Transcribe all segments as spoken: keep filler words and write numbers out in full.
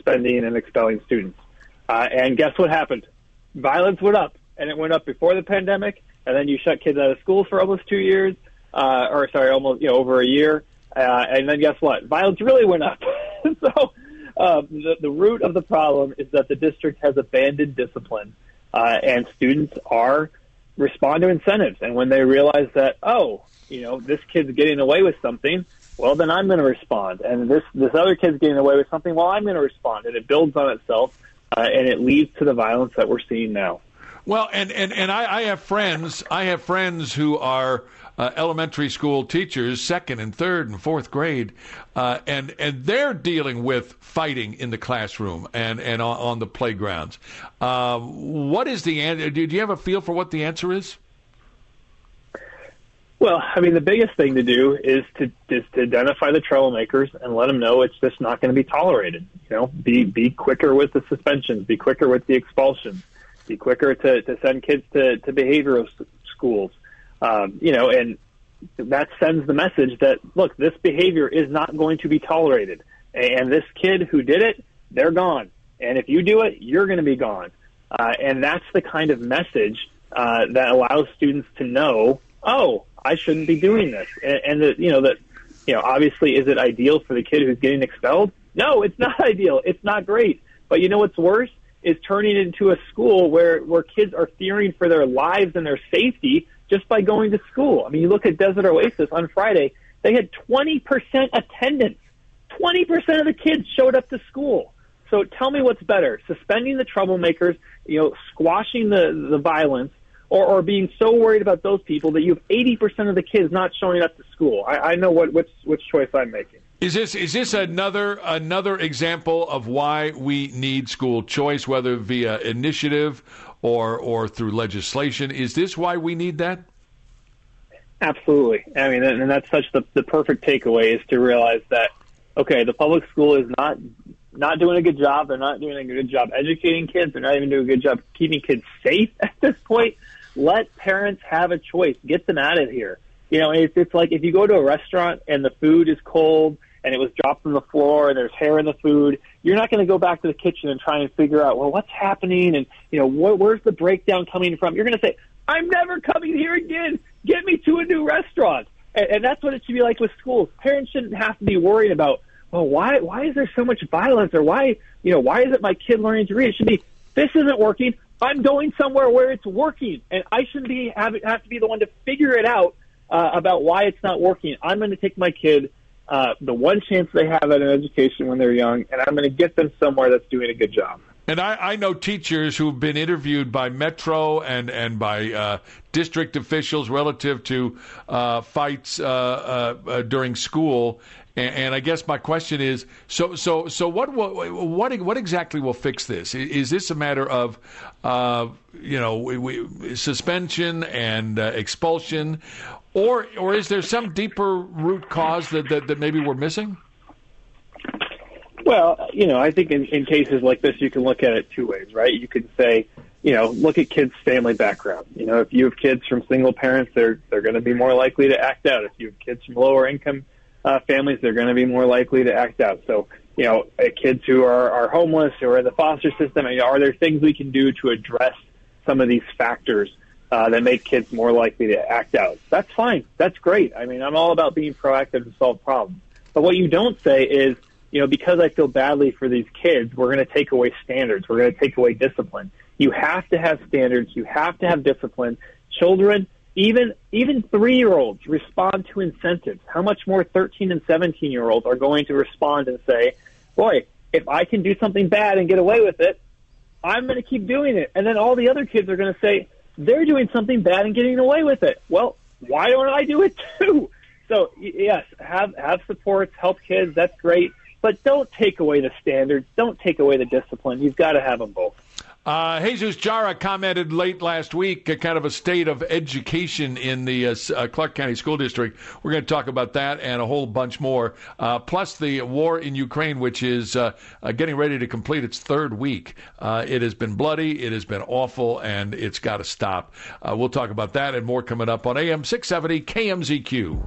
suspending and expelling students. Uh, and guess what happened? Violence went up, and it went up before the pandemic, and then you shut kids out of school for almost two years, uh, or sorry, almost you know over a year, uh, and then guess what? Violence really went up. so uh, the, the root of the problem is that the district has abandoned discipline, uh, and students are respond to incentives, and when they realize that, oh, you know, this kid's getting away with something, well, then I'm going to respond, and this this other kid's getting away with something, well, I'm going to respond, and it builds on itself. Uh, and it leads to the violence that we're seeing now. Well, and, and, and I, I have friends, I have friends who are uh, elementary school teachers, second and third and fourth grade, uh, and and they're dealing with fighting in the classroom and, and on, on the playgrounds. Uh, what is the answer? Do you have a feel for what the answer is? Well, I mean, the biggest thing to do is to is to identify the troublemakers and let them know it's just not going to be tolerated. You know, be be quicker with the suspensions, be quicker with the expulsions, be quicker to, to send kids to, to behavioral schools. Um, you know, and that sends the message that, look, this behavior is not going to be tolerated. And this kid who did it, they're gone. And if you do it, you're going to be gone. Uh, and that's the kind of message uh, that allows students to know, oh, I shouldn't be doing this. And, and the, you know, that, you know, obviously, is it ideal for the kid who's getting expelled? No, it's not ideal. It's not great. But you know what's worse is turning it into a school where, where kids are fearing for their lives and their safety just by going to school. I mean, you look at Desert Oasis on Friday, they had twenty percent attendance. twenty percent of the kids showed up to school. So tell me what's better, suspending the troublemakers, you know, squashing the, the violence, or, or being so worried about those people that you have eighty percent of the kids not showing up to school. I, I know what which, which choice I'm making. Is this is this another another example of why we need school choice, whether via initiative or or through legislation? Is this why we need that? Absolutely. I mean, and that's such the, the perfect takeaway is to realize that, okay, the public school is not not doing a good job. They're not doing a good job educating kids. They're not even doing a good job keeping kids safe at this point. Let parents have a choice. Get them out of here. You know, it's, it's like if you go to a restaurant and the food is cold and it was dropped on the floor and there's hair in the food, you're not going to go back to the kitchen and try and figure out, well, what's happening and, you know, wh- where's the breakdown coming from? You're going to say, I'm never coming here again. Get me to a new restaurant. And, and that's what it should be like with schools. Parents shouldn't have to be worried about, well, why why is there so much violence, or why, you know, why isn't my kid learning to read? It should be, this isn't working. I'm going somewhere where it's working, and I shouldn't be have, have to be the one to figure it out uh, about why it's not working. I'm going to take my kid uh, the one chance they have at an education when they're young, and I'm going to get them somewhere that's doing a good job. And I, I know teachers who've been interviewed by Metro and, and by uh, district officials relative to uh, fights uh, uh, uh, during school. And, and I guess my question is, so so so what what what, what exactly will fix this? Is, is this a matter of uh, you know we, we, suspension and uh, expulsion, or or is there some deeper root cause that, that, that maybe we're missing? Well, you know, I think in, in cases like this, you can look at it two ways, right? You could say, you know, look at kids' family background. You know, if you have kids from single parents, they're they're going to be more likely to act out. If you have kids from lower income uh, families, they're going to be more likely to act out. So, you know, uh, kids who are, are homeless or in the foster system, you know, are there things we can do to address some of these factors uh, that make kids more likely to act out? That's fine. That's great. I mean, I'm all about being proactive to solve problems. But what you don't say is, you know, because I feel badly for these kids, we're going to take away standards. We're going to take away discipline. You have to have standards. You have to have discipline. Children, even even three-year-olds, respond to incentives. How much more thirteen and seventeen-year-olds are going to respond and say, boy, if I can do something bad and get away with it, I'm going to keep doing it. And then all the other kids are going to say, they're doing something bad and getting away with it. Well, why don't I do it too? So, yes, have have supports, help kids. That's great. But don't take away the standards. Don't take away the discipline. You've got to have them both. Uh, Jesus Jara commented late last week, a kind of a state of education in the uh, uh, Clark County School District. We're going to talk about that and a whole bunch more, uh, plus the war in Ukraine, which is uh, uh, getting ready to complete its third week. Uh, it has been bloody, it has been awful, and it's got to stop. Uh, we'll talk about that and more coming up on A M six seventy K M Z Q.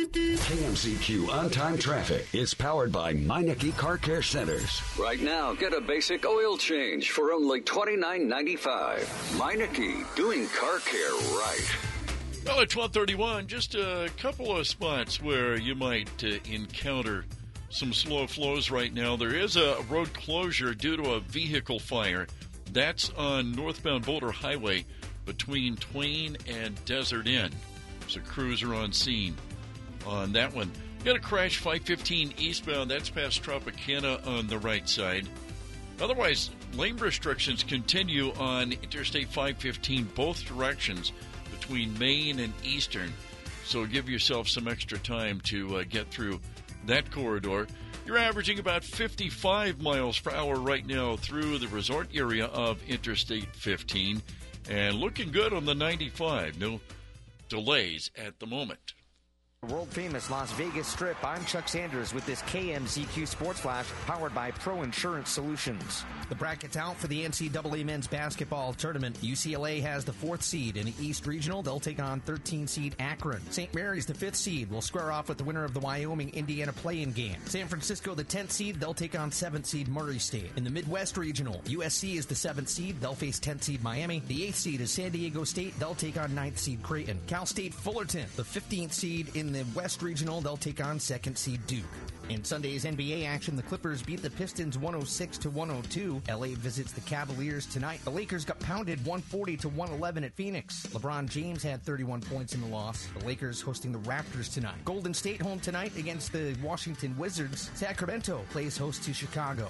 K M Z Q On-Time Traffic is powered by Meineke Car Care Centers. Right now, get a basic oil change for only twenty-nine ninety-five. Meineke, doing car care right. Well, at twelve thirty-one, just a couple of spots where you might uh, encounter some slow flows right now. There is a road closure due to a vehicle fire. That's on northbound Boulder Highway between Twain and Desert Inn. So crews are on scene on that one. Got a crash five fifteen eastbound. That's past Tropicana on the right side. Otherwise, lane restrictions continue on Interstate five fifteen both directions between Main and Eastern. So give yourself some extra time to uh, get through that corridor. You're averaging about fifty-five miles per hour right now through the resort area of Interstate fifteen. And looking good on the ninety-five. No delays at the moment. World-famous Las Vegas Strip, I'm Chuck Sanders with this K M Z Q Sports Flash powered by Pro Insurance Solutions. The bracket's out for the N C double A men's basketball tournament. U C L A has the fourth seed in the East Regional. They'll take on thirteen seed Akron. Saint Mary's, the fifth seed, will square off with the winner of the Wyoming-Indiana play-in game. San Francisco, the tenth seed, they'll take on seventh seed Murray State. In the Midwest Regional, U S C is the seventh seed. They'll face tenth seed Miami. The eighth seed is San Diego State. They'll take on ninth seed Creighton. Cal State Fullerton, the fifteenth seed in the West Regional, they'll take on second seed Duke. In Sunday's N B A action, the Clippers beat the Pistons one oh six to one oh two. L A visits the Cavaliers tonight. The Lakers got pounded one forty to one eleven at Phoenix. LeBron James had thirty-one points in the loss. The Lakers hosting the Raptors tonight. Golden State home tonight against the Washington Wizards. Sacramento plays host to Chicago.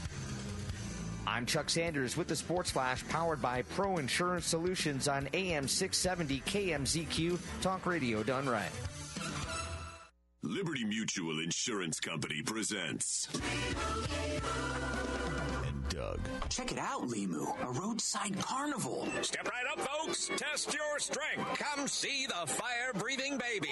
I'm Chuck Sanders with the Sports Flash powered by Pro Insurance Solutions on A M six seventy K M Z Q. Talk radio done right. Liberty Mutual Insurance Company presents and Doug. Check it out, Limu, a roadside carnival. Step right up, folks. Test your strength. Come see the fire-breathing baby.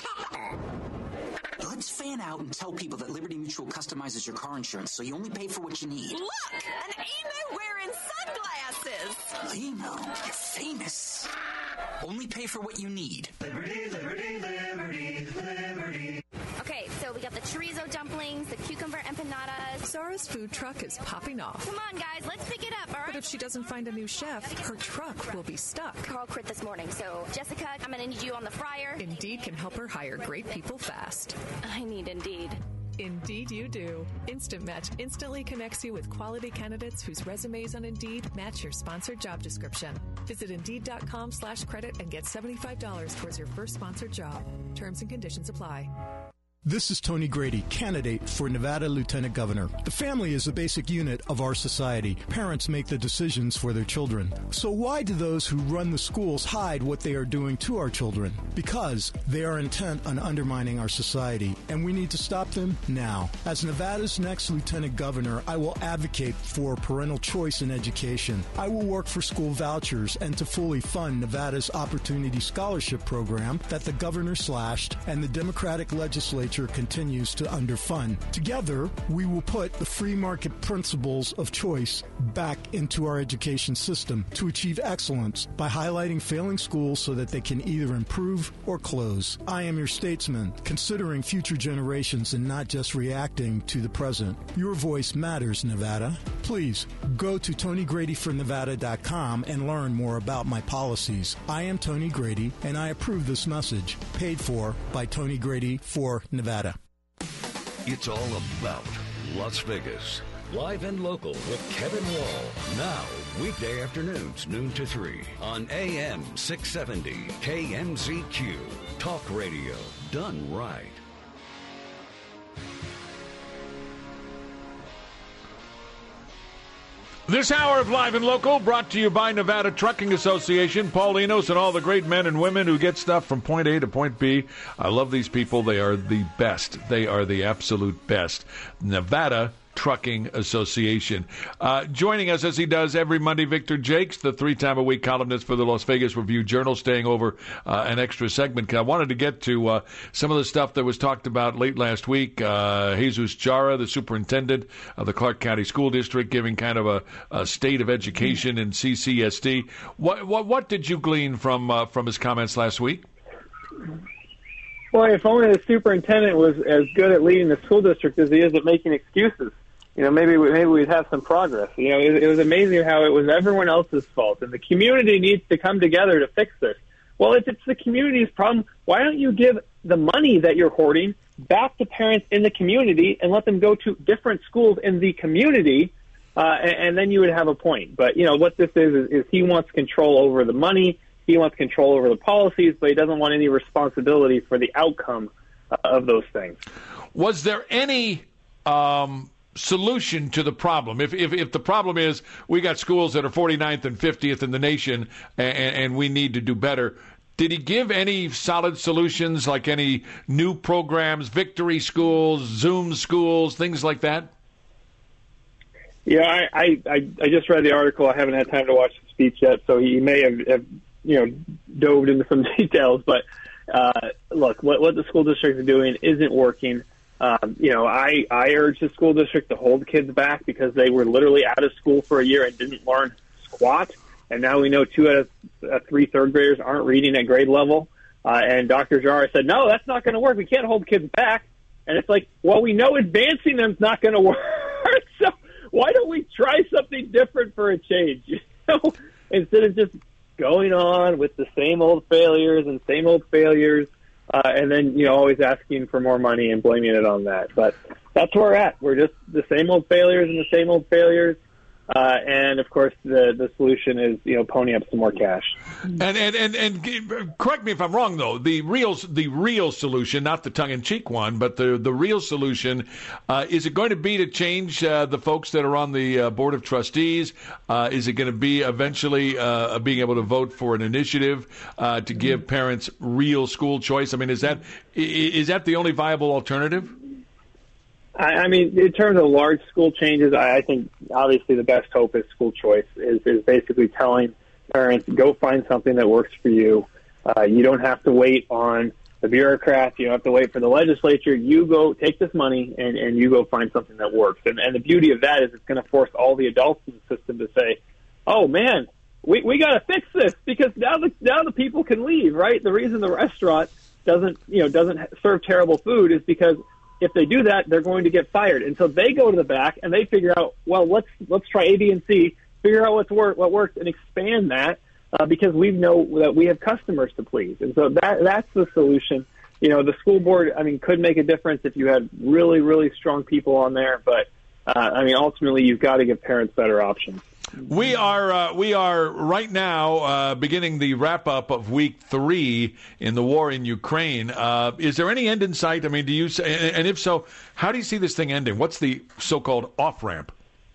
Let's fan out and tell people that Liberty Mutual customizes your car insurance so you only pay for what you need. Look, an emu wearing sunglasses. Limu, you're famous. Only pay for what you need. Liberty, liberty, liberty, liberty. Okay, so we got the chorizo dumplings, the cucumber empanadas. Zara's food truck is popping off. Come on, guys, let's pick it up, all right? But if she doesn't find a new chef, her truck will be stuck. Carl quit this morning, so Jessica, I'm going to need you on the fryer. Indeed can help her hire great people fast. I need Indeed. Indeed you do. Instant Match instantly connects you with quality candidates whose resumes on Indeed match your sponsored job description. Visit Indeed.com slash credit and get seventy-five dollars towards your first sponsored job. Terms and conditions apply. This is Tony Grady, candidate for Nevada Lieutenant Governor. The family is the basic unit of our society. Parents make the decisions for their children. So why do those who run the schools hide what they are doing to our children? Because they are intent on undermining our society, and we need to stop them now. As Nevada's next Lieutenant Governor, I will advocate for parental choice in education. I will work for school vouchers and to fully fund Nevada's Opportunity Scholarship Program that the governor slashed and the Democratic legislature continues to underfund. Together, we will put the free market principles of choice back into our education system to achieve excellence by highlighting failing schools so that they can either improve or close. I am your statesman, considering future generations and not just reacting to the present. Your voice matters, Nevada. Please go to Tony Grady for Nevada dot com and learn more about my policies. I am Tony Grady, and I approve this message, paid for by Tony Grady for Nevada. It's all about Las Vegas. Live and local with Kevin Wall. Now, weekday afternoons, noon to three on A M six seventy K M Z Q. Talk radio done right. This hour of Live and Local brought to you by Nevada Trucking Association, Paul Enos, and all the great men and women who get stuff from point A to point B. I love these people. They are the best. They are the absolute best. Nevada Trucking Association. Uh, joining us as he does every Monday, Victor Jakes, the three-time-a-week columnist for the Las Vegas Review-Journal, staying over uh, an extra segment. I wanted to get to uh, some of the stuff that was talked about late last week. Uh, Jesus Jara, the superintendent of the Clark County School District, giving kind of a, a state of education in C C S D. What, what, what did you glean from uh, from his comments last week? Boy, if only the superintendent was as good at leading the school district as he is at making excuses. You know, maybe we, maybe we'd have some progress. You know, it, it was amazing how it was everyone else's fault, and the community needs to come together to fix this. Well, if it's the community's problem, why don't you give the money that you're hoarding back to parents in the community and let them go to different schools in the community, uh, and, and then you would have a point. But, you know, what this is, is is he wants control over the money, he wants control over the policies, but he doesn't want any responsibility for the outcome uh, of those things. Was there any um, solution to the problem? If, if if the problem is we got schools that are forty-ninth and fiftieth in the nation and, and we need to do better, did he give any solid solutions, like any new programs, victory schools, Zoom schools, things like that? Yeah, I, I, I just read the article. I haven't had time to watch the speech yet, so he may have, have you know, dove into some details. But, uh, look, what, what the school district is doing isn't working. Um, you know, I, I urge the school district to hold kids back because they were literally out of school for a year and didn't learn squat. And now we know two out of uh, three third graders aren't reading at grade level. Uh, and Doctor Jara said, no, that's not going to work. We can't hold kids back. And it's like, well, we know advancing them is not going to work. So why don't we try something different for a change? You know, instead of just going on with the same old failures and same old failures, uh, and then, you know, always asking for more money and blaming it on that. But that's where we're at. We're just the same old failures and the same old failures. Uh, and of course, the the solution is, you know, pony up some more cash. And and, and and correct me if I'm wrong, though. The real the real solution, not the tongue-in-cheek one, but the the real solution, uh, is it going to be to change uh, the folks that are on the uh, board of trustees? Uh, is it going to be eventually uh, being able to vote for an initiative uh, to give parents real school choice? I mean, is that is that the only viable alternative? I mean, in terms of large school changes, I think obviously the best hope is school choice, is, is basically telling parents, go find something that works for you. Uh, you don't have to wait on the bureaucrats. You don't have to wait for the legislature. You go take this money and, and you go find something that works. And, and the beauty of that is it's going to force all the adults in the system to say, oh, man, we, we got to fix this because now the, now the people can leave, right? The reason the restaurant doesn't, you know, doesn't serve terrible food is because if they do that, they're going to get fired. And so they go to the back and they figure out, well, let's let's try A, B, and C, figure out what's work, what works, and expand that uh, because we know that we have customers to please. And so that that's the solution. You know, the school board, I mean, could make a difference if you had really, really strong people on there. But, uh, I mean, ultimately, you've got to give parents better options. We are uh, we are right now uh, beginning the wrap up of week three in the war in Ukraine. Uh, is there any end in sight? I mean, do you and if so, how do you see this thing ending? What's the so-called off ramp?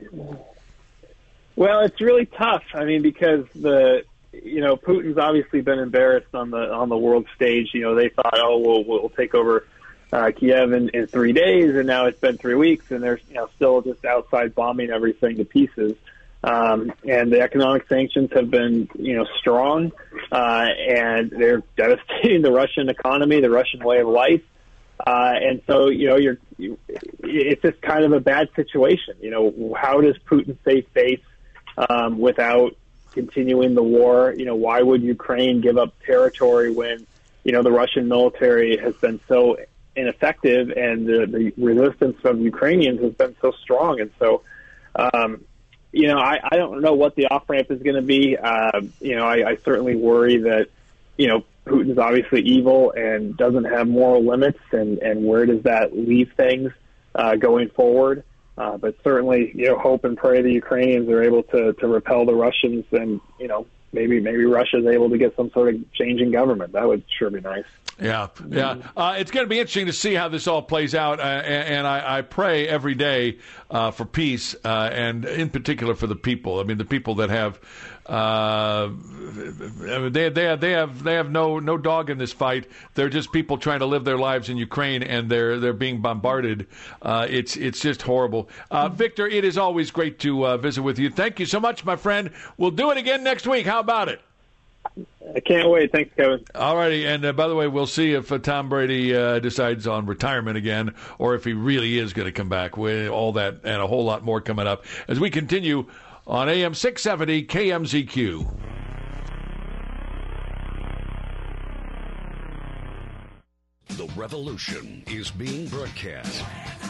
Well, it's really tough. I mean, because the you know Putin's obviously been embarrassed on the on the world stage. You know, they thought, oh, we'll we'll take over uh, Kiev in, in three days, and now it's been three weeks, and they're you know still just outside bombing everything to pieces. Um, and the economic sanctions have been, you know, strong, uh, and they're devastating the Russian economy, the Russian way of life. Uh, and so, you know, you're, you, it's just kind of a bad situation. You know, how does Putin save face, um, without continuing the war? You know, why would Ukraine give up territory when, you know, the Russian military has been so ineffective and the, the resistance of Ukrainians has been so strong? And so, um, You know, I, I don't know what the off-ramp is going to be. Uh, you know, I, I certainly worry that, you know, Putin's obviously evil and doesn't have moral limits, and, and where does that leave things uh, going forward? Uh, but certainly, you know, hope and pray the Ukrainians are able to, to repel the Russians, and, you know, maybe maybe Russia's able to get some sort of change in government. That would sure be nice. Yeah, yeah. Uh, it's going to be interesting to see how this all plays out, uh, and, and I, I pray every day uh, for peace, uh, and in particular for the people. I mean, the people that have uh, they they have they have they have no no dog in this fight. They're just people trying to live their lives in Ukraine, and they're they're being bombarded. Uh, it's it's just horrible. Uh, Victor, it is always great to uh, visit with you. Thank you so much, my friend. We'll do it again next week. How about it? I can't wait. Thanks, Kevin. All righty. And uh, by the way, we'll see if uh, Tom Brady uh, decides on retirement again, or if he really is going to come back. With all that and a whole lot more coming up as we continue on A M six seventy K M Z Q. The revolution is being broadcast.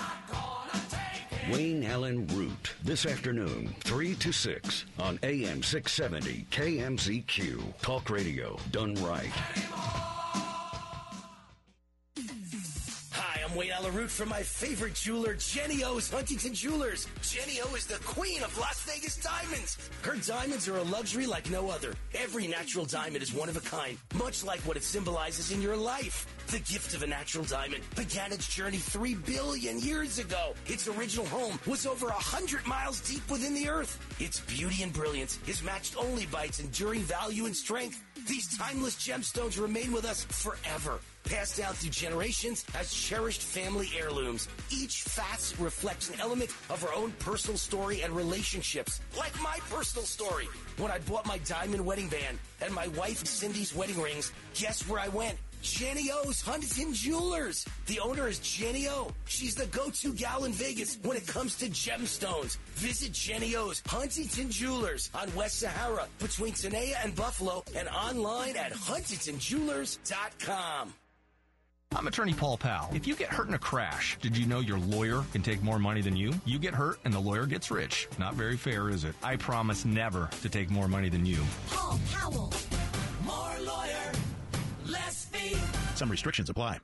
Wayne Allen Root, this afternoon, three to six on A M six seventy K M Z Q. Talk radio done right. Hi, I'm Wayne Allen Root from my favorite jeweler, Jenny O's Huntington Jewelers. Jenny O is the queen of Las Vegas diamonds. Her diamonds are a luxury like no other. Every natural diamond is one of a kind, much like what it symbolizes in your life. The gift of a natural diamond began its journey three billion years ago. Its original home was over one hundred miles deep within the earth. Its beauty and brilliance is matched only by its enduring value and strength. These timeless gemstones remain with us forever, passed down through generations as cherished family heirlooms. Each facet reflects an element of our own personal story and relationships, like my personal story. When I bought my diamond wedding band and my wife Cindy's wedding rings, guess where I went? Jenny O's Huntington Jewelers. The owner is Jenny O. She's the go-to gal in Vegas when it comes to gemstones. Visit Jenny O's Huntington Jewelers on West Sahara between Tenaya and Buffalo and online at huntington jewelers dot com. I'm attorney Paul Powell. If you get hurt in a crash, did you know your lawyer can take more money than you? You get hurt and the lawyer gets rich. Not very fair, is it? I promise never to take more money than you. Paul Powell. More lawyer, less fee. Some restrictions apply.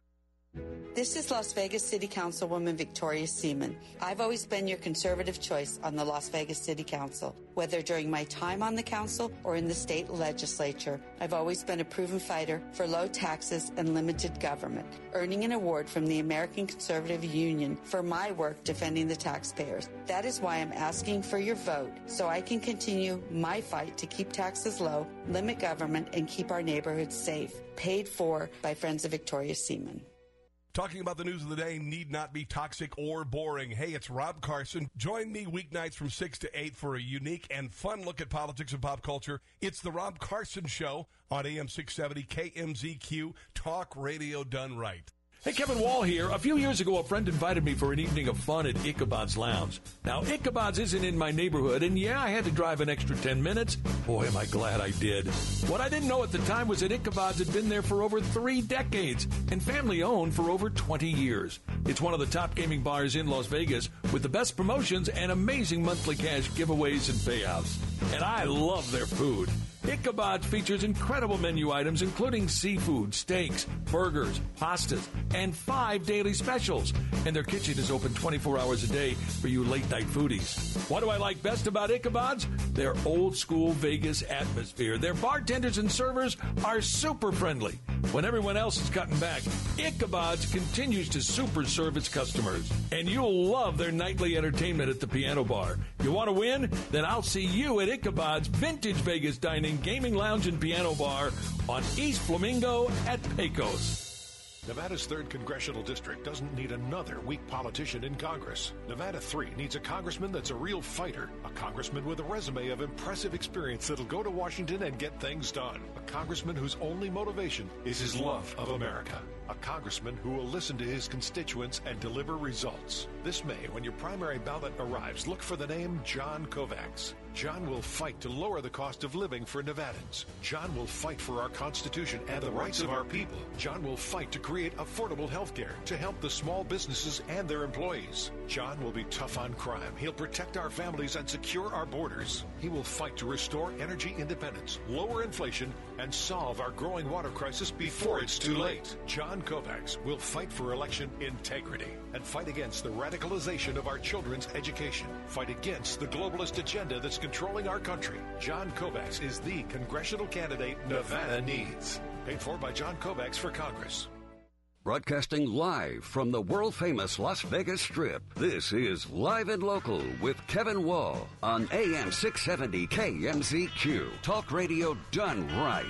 This is Las Vegas City Councilwoman Victoria Seaman. I've always been your conservative choice on the Las Vegas City Council. Whether during my time on the council or in the state legislature, I've always been a proven fighter for low taxes and limited government, earning an award from the American Conservative Union for my work defending the taxpayers. That is why I'm asking for your vote so I can continue my fight to keep taxes low, limit government, and keep our neighborhoods safe. Paid for by Friends of Victoria Seaman. Talking about the news of the day need not be toxic or boring. Hey, it's Rob Carson. Join me weeknights from six to eight for a unique and fun look at politics and pop culture. It's the Rob Carson Show on A M six seventy K M Z Q. Talk radio done right. Hey, Kevin Wall here. A few years ago, a friend invited me for an evening of fun at Ichabod's Lounge. Now, Ichabod's isn't in my neighborhood, and yeah, I had to drive an extra ten minutes. Boy, am I glad I did. What I didn't know at the time was that Ichabod's had been there for over three decades and family-owned for over twenty years. It's one of the top gaming bars in Las Vegas with the best promotions and amazing monthly cash giveaways and payouts. And I love their food. Ichabod features incredible menu items including seafood, steaks, burgers, pastas, and five daily specials. And their kitchen is open twenty-four hours a day for you late-night foodies. What do I like best about Ichabod's? Their old-school Vegas atmosphere. Their bartenders and servers are super friendly. When everyone else is cutting back, Ichabod's continues to super serve its customers. And you'll love their nightly entertainment at the piano bar. You want to win? Then I'll see you at Ichabod's Vintage Vegas Dining, Gaming Lounge, and Piano Bar on East Flamingo at Pecos. Nevada's third Congressional District doesn't need another weak politician in Congress. Nevada three needs a congressman that's a real fighter, a congressman with a resume of impressive experience that'll go to Washington and get things done, a congressman whose only motivation is his love of America, a congressman who will listen to his constituents and deliver results. This May, when your primary ballot arrives, look for the name John Kovacs. John will fight to lower the cost of living for Nevadans. John will fight for our Constitution and the rights of our people. John will fight to create affordable health care to help the small businesses and their employees. John will be tough on crime. He'll protect our families and secure our borders. He will fight to restore energy independence, lower inflation, and solve our growing water crisis before it's too late. John Kovacs will fight for election integrity and fight against the radicalization of our children's education. Fight against the globalist agenda that's controlling our country. John Kovacs is the congressional candidate Nevada needs. Paid for by John Kovacs for Congress. Broadcasting live from the world-famous Las Vegas Strip, this is Live and Local with Kevin Wall on A M six seventy K M Z Q. Talk radio done right.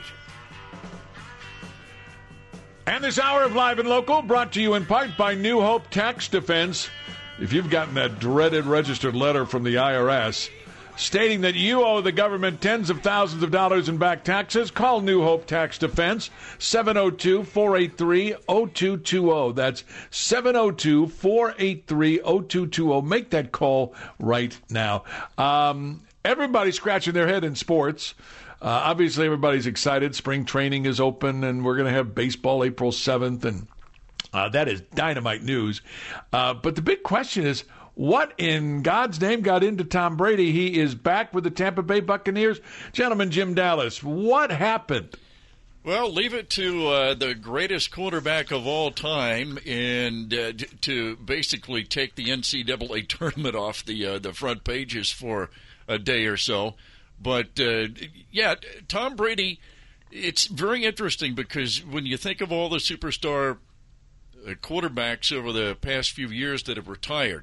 And this hour of Live and Local brought to you in part by New Hope Tax Defense. If you've gotten that dreaded registered letter from the I R S stating that you owe the government tens of thousands of dollars in back taxes, call New Hope Tax Defense, seven oh two, four eight three, oh two two oh. That's seven oh two, four eight three, oh two two oh. Make that call right now. Um, everybody's scratching their head in sports. Uh, obviously, everybody's excited. Spring training is open, and we're going to have baseball April seventh, and Uh, that is dynamite news. Uh, but the big question is, what in God's name got into Tom Brady? He is back with the Tampa Bay Buccaneers. Gentleman, Jim Dallas, what happened? Well, leave it to uh, the greatest quarterback of all time and uh, d- to basically take the N C double A tournament off the uh, the front pages for a day or so. But, uh, yeah, Tom Brady, it's very interesting because when you think of all the superstar quarterbacks over the past few years that have retired,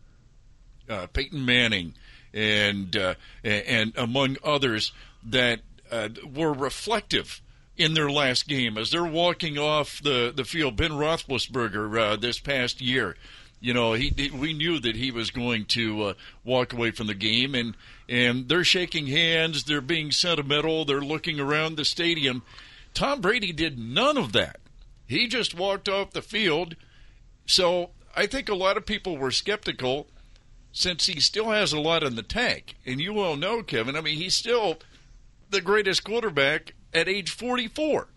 uh, Peyton Manning and, uh, and among others that uh, were reflective in their last game as they're walking off the, the field. Ben Roethlisberger uh, this past year, you know, he we knew that he was going to uh, walk away from the game, and, and they're shaking hands, they're being sentimental, they're looking around the stadium. Tom Brady did none of that. He just walked off the field. So I think a lot of people were skeptical since he still has a lot in the tank. And you all know, Kevin, I mean, he's still the greatest quarterback at age forty-four.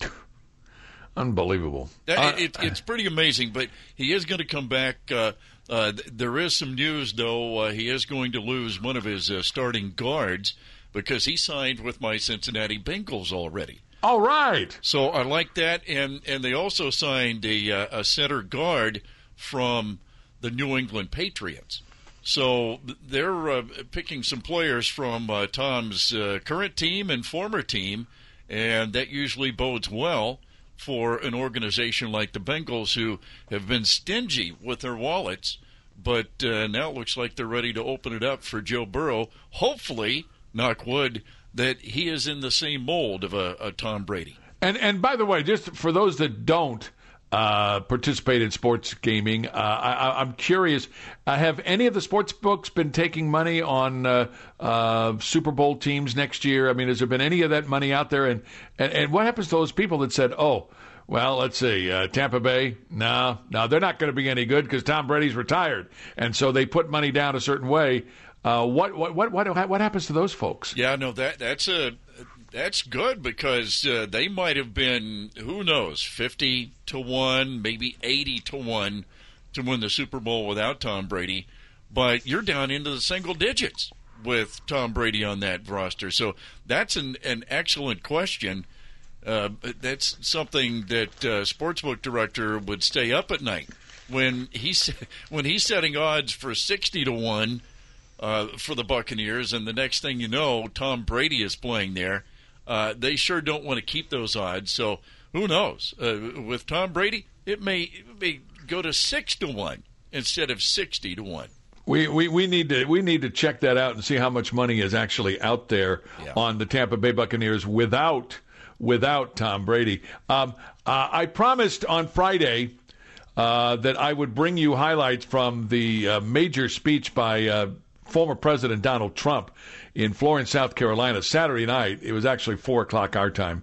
Unbelievable. Uh, it, it's pretty amazing, but he is going to come back. Uh, uh, there is some news, though. Uh, he is going to lose one of his uh, starting guards because he signed with my Cincinnati Bengals already. All right. So I like that, and, and they also signed a, uh, a center guard from the New England Patriots. So they're uh, picking some players from uh, Tom's uh, current team and former team, and that usually bodes well for an organization like the Bengals, who have been stingy with their wallets, but uh, now it looks like they're ready to open it up for Joe Burrow. Hopefully, knock wood, that he is in the same mold of a, a Tom Brady. And and by the way, just for those that don't uh, participate in sports gaming, uh, I, I'm curious, uh, have any of the sports books been taking money on uh, uh, Super Bowl teams next year? I mean, has there been any of that money out there? And, and, and what happens to those people that said, oh, well, let's see, uh, Tampa Bay, no, no, they're not going to be any good because Tom Brady's retired. And so they put money down a certain way. Uh, what, what what what what happens to those folks? Yeah, no, that that's a that's good because uh, they might have been, who knows, fifty to one, maybe eighty to one to win the Super Bowl without Tom Brady, but you're down into the single digits with Tom Brady on that roster. So that's an an excellent question. Uh, that's something that uh, sportsbook director would stay up at night when he's when he's setting odds for sixty to one. Uh, for the Buccaneers, and the next thing you know, Tom Brady is playing there. Uh, they sure don't want to keep those odds, so who knows? Uh, with Tom Brady, it may, it may go to six to one instead of sixty to one. We, we we need to we need to check that out and see how much money is actually out there yeah. on the Tampa Bay Buccaneers without without Tom Brady. Um, uh, I promised on Friday uh, that I would bring you highlights from the uh, major speech by Uh, former President Donald Trump in Florence, South Carolina, Saturday night. It was actually four o'clock our time,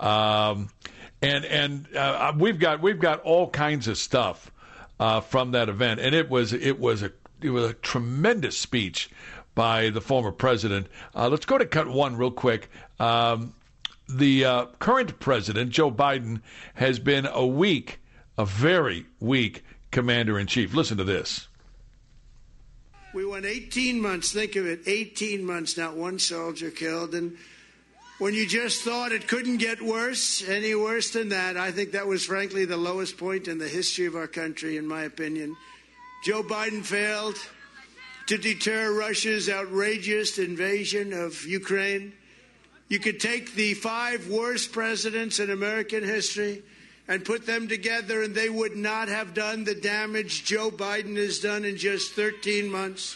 um, and and uh, we've got we've got all kinds of stuff uh, from that event, and it was it was a it was a tremendous speech by the former president. Uh, let's go to cut one real quick. Um, the uh, current president, Joe Biden, has been a weak, a very weak commander in chief. Listen to this. We went eighteen months, think of it, eighteen months, not one soldier killed. And when you just thought it couldn't get worse, any worse than that, I think that was frankly the lowest point in the history of our country, in my opinion. Joe Biden failed to deter Russia's outrageous invasion of Ukraine. You could take the five worst presidents in American history and put them together, and they would not have done the damage Joe Biden has done in just thirteen months.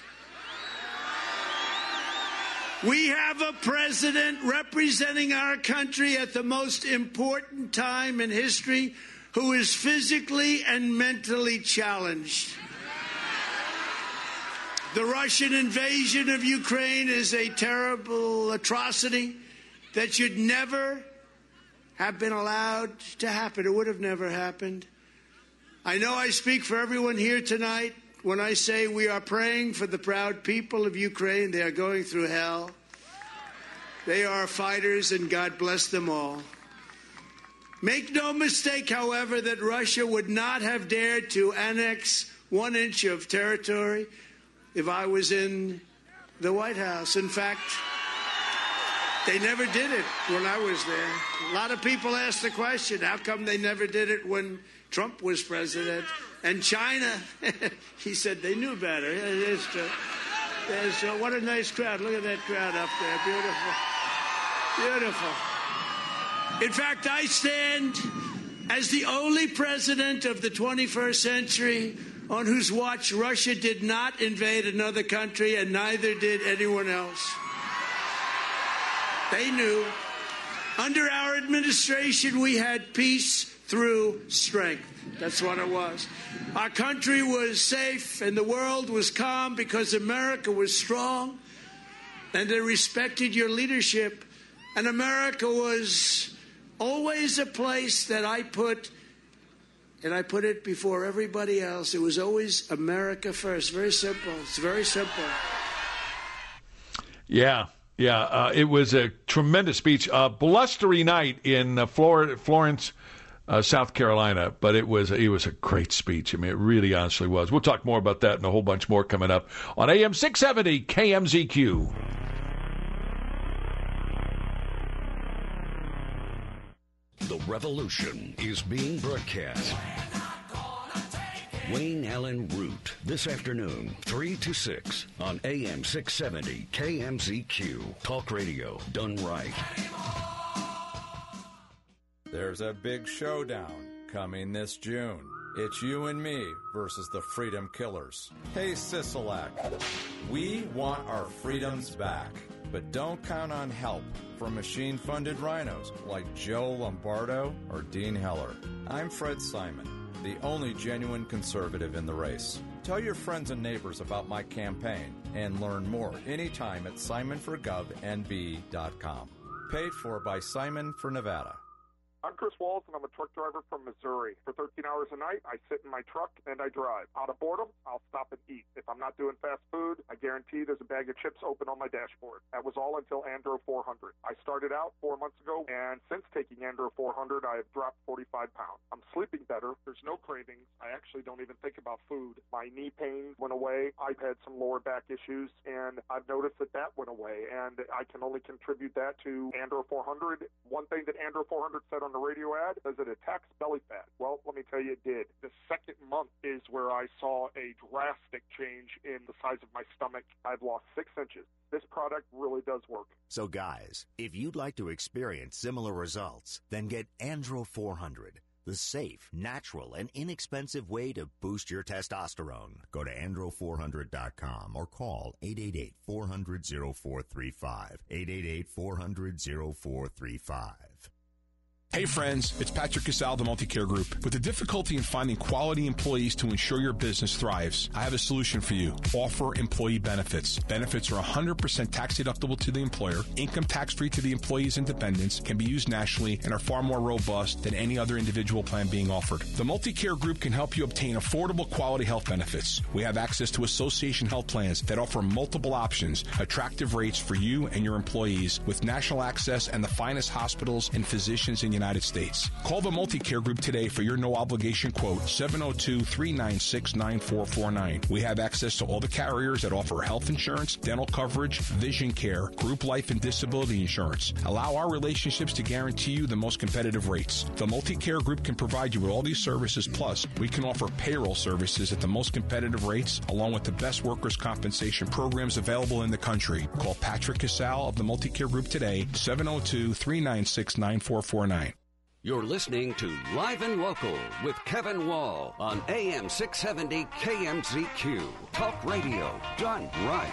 We have a president representing our country at the most important time in history who is physically and mentally challenged. The Russian invasion of Ukraine is a terrible atrocity that should never have been allowed to happen. It would have never happened. I know I speak for everyone here tonight when I say we are praying for the proud people of Ukraine. They are going through hell. They are fighters, and God bless them all. Make no mistake, however, that Russia would not have dared to annex one inch of territory if I was in the White House. In fact, they never did it when I was there. A lot of people ask the question, how come they never did it when Trump was president? And China, he said they knew better. There's, uh, there's, uh, what a nice crowd. Look at that crowd up there. Beautiful. Beautiful. In fact, I stand as the only president of the twenty-first century on whose watch Russia did not invade another country, and neither did anyone else. They knew. Under our administration, we had peace through strength. That's what it was. Our country was safe and the world was calm because America was strong and they respected your leadership. And America was always a place that I put, and I put it before everybody else. It was always America first. Very simple. It's very simple. Yeah. Yeah, uh, it was a tremendous speech. A blustery night in uh, Flor- Florence, uh, South Carolina, but it was it was a great speech. I mean, it really honestly was. We'll talk more about that and a whole bunch more coming up on A M six seventy K M Z Q. The revolution is being broadcast. Wayne Allen Root, this afternoon, three to six on A M six seventy K M Z Q. Talk radio done right. There's a big showdown coming this June. It's you and me versus the Freedom Killers. Hey, Sisolak, we want our freedoms back, but don't count on help from machine-funded rhinos like Joe Lombardo or Dean Heller. I'm Fred Simon, the only genuine conservative in the race. Tell your friends and neighbors about my campaign and learn more anytime at simon for gov n b dot com. Paid for by Simon for Nevada. I'm Chris Walls, and I'm a truck driver from Missouri. For thirteen hours a night, I sit in my truck and I drive. Out of boredom, I'll stop and eat. If I'm not doing fast food, I guarantee there's a bag of chips open on my dashboard. That was all until Andro four hundred. I started out four months ago, and since taking Andro four hundred, I have dropped forty-five pounds. I'm sleeping better. There's no cravings. I actually don't even think about food. My knee pain went away. I've had some lower back issues, and I've noticed that that went away, and I can only contribute that to Andro four hundred. One thing that Andro four hundred said on the radio ad is it attacks belly fat. Well, let me tell you, it did. The second month is where I saw a drastic change in the size of my stomach. I've lost six inches. This product really does work. So guys, if you'd like to experience similar results, then get Andro four hundred, the safe, natural, and inexpensive way to boost your testosterone. Go to andro four hundred dot com or call eight eight eight, four hundred, oh four three five, eight eight eight, four hundred, oh four three five. Hey friends, it's Patrick Casal, the Multicare Group. With the difficulty in finding quality employees to ensure your business thrives, I have a solution for you. Offer employee benefits. Benefits are one hundred percent tax deductible to the employer, income tax-free to the employee's and dependents, can be used nationally, and are far more robust than any other individual plan being offered. The Multicare Group can help you obtain affordable quality health benefits. We have access to association health plans that offer multiple options, attractive rates for you and your employees, with national access and the finest hospitals and physicians in the United States. Call the Multicare Group today for your no-obligation quote, seven oh two, three nine six, nine four four nine. We have access to all the carriers that offer health insurance, dental coverage, vision care, group life and disability insurance. Allow our relationships to guarantee you the most competitive rates. The Multicare Group can provide you with all these services, plus we can offer payroll services at the most competitive rates, along with the best workers' compensation programs available in the country. Call Patrick Casal of the Multicare Group today, seven oh two, three nine six, nine four four nine. You're listening to Live and Local with Kevin Wall on A M six seventy K M Z Q. Talk radio done right.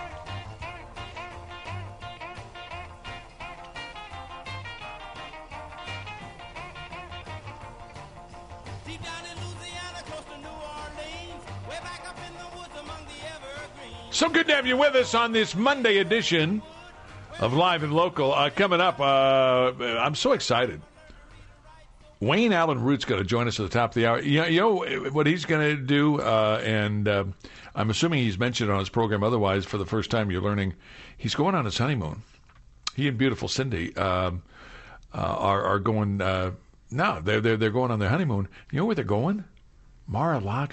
So good to have you with us on this Monday edition of Live and Local. Uh, coming up, uh, I'm so excited. Wayne Allen Root's going to join us at the top of the hour. You know, you know what he's going to do, uh, and uh, I'm assuming he's mentioned it on his program. Otherwise, for the first time, you're learning he's going on his honeymoon. He and beautiful Cindy um, uh, are, are going uh, No, they're, they're, they're going on their honeymoon. You know where they're going? Mar-a-Lago.